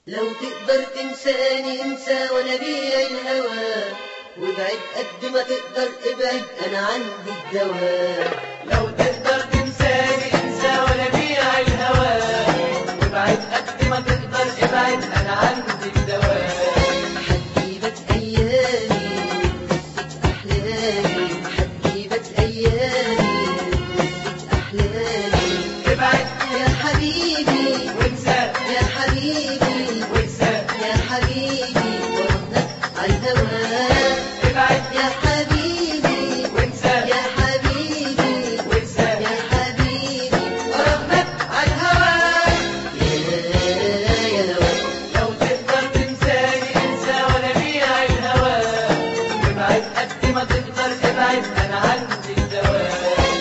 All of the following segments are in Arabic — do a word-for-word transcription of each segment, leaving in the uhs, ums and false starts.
لو تقدر تنساني انسى وانا بيع الهوى، وابعد قد ما تقدر ابعد انا عندي الدواء. لو تقدر تنساني انسى وانا بيع الهوى، وابعد قد ما تقدر ابعد انا عندي الدواء. حتجيبك ايامي وتنسيك احلامي، حتجيبك ايامي وتنسيك احلامي. ابعد يا حبيبي وانسى، يا حبيبي وانسى يا حبيبي ورحنا عالهوى. ابعد يا حبيبي وانسى، يا حبيبي وانسى يا حبيبي ورحنا عالهوى. يا يا هوى. لو تقدر تنساني انسى وانا بيع الهوى، وابعد قد ما تقدر ابعد انا عندي الدواء.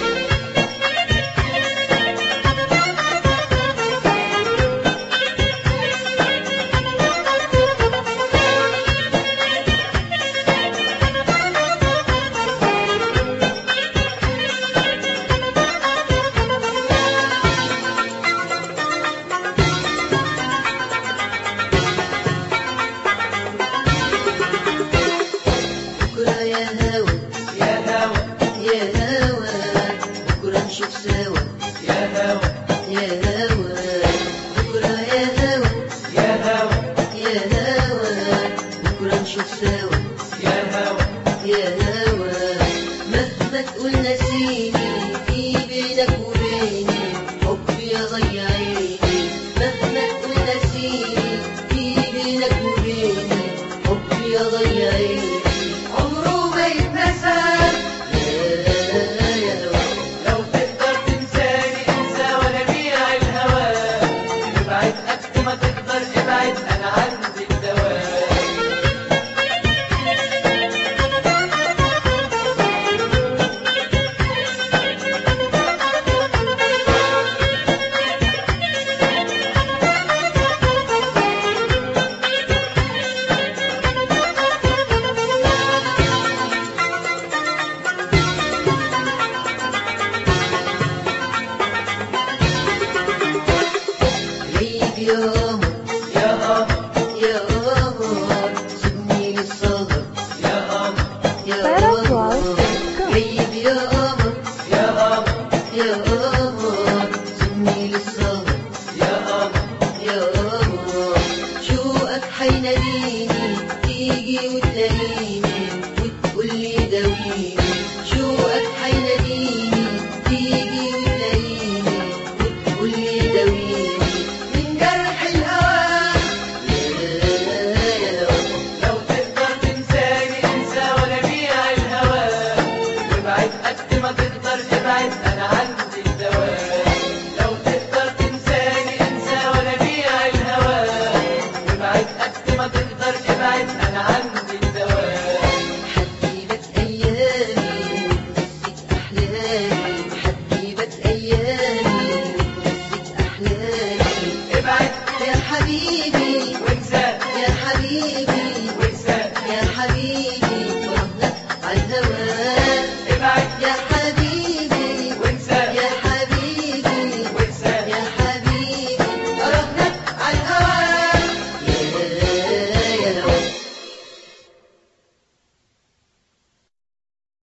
بكرة يا هوى يا هوى يا هوى، بكرة نشوف سوا يا هوى يا هوى. بكرة يا هوى يا هوى يا هوى، بكرة نشوف سوا يا هوى يا هوى. مهما تقول نسيني في بينك وبيني حب يا ضيع عيني. مهما تقول نسيني في بينك وبيني حب يا ضيع عيني. عمره ما يتنسى. يا يا هوى. لو تقدر تنساني انسى وانا بيع الهوى، ابعد قد ما تقدر ابعد انا عندي الدواء. غيب يا قمر يا قمر يا قمر سيبني للسهر يا قمر يا Para قمر. غيب يا قمر يا قمر يا قمر سيبني للسهر يا قمر يا قمر. شوقك حيناديني تيجي وتلاقيني